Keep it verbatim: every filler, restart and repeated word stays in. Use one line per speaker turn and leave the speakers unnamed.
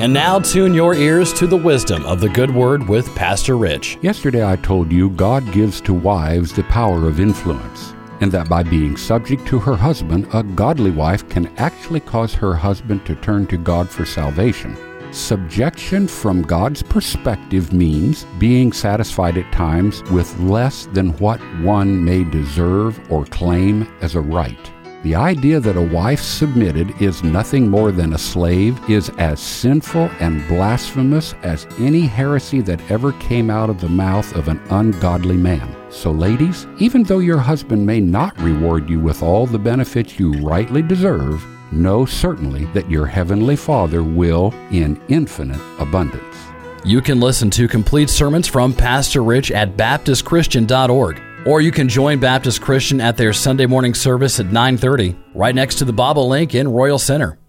And now tune your ears to the wisdom of the Good Word with Pastor Rich.
Yesterday I told you God gives to wives the power of influence, and that by being subject to her husband, a godly wife can actually cause her husband to turn to God for salvation. Subjection from God's perspective means being satisfied at times with less than what one may deserve or claim as a right. The idea that a wife submitted is nothing more than a slave is as sinful and blasphemous as any heresy that ever came out of the mouth of an ungodly man. So ladies, even though your husband may not reward you with all the benefits you rightly deserve, know certainly that your heavenly Father will in infinite abundance.
You can listen to complete sermons from Pastor Rich at baptist christian dot org. Or you can join Baptist Christian at their Sunday morning service at nine thirty, right next to the Bobolink in Royal Center.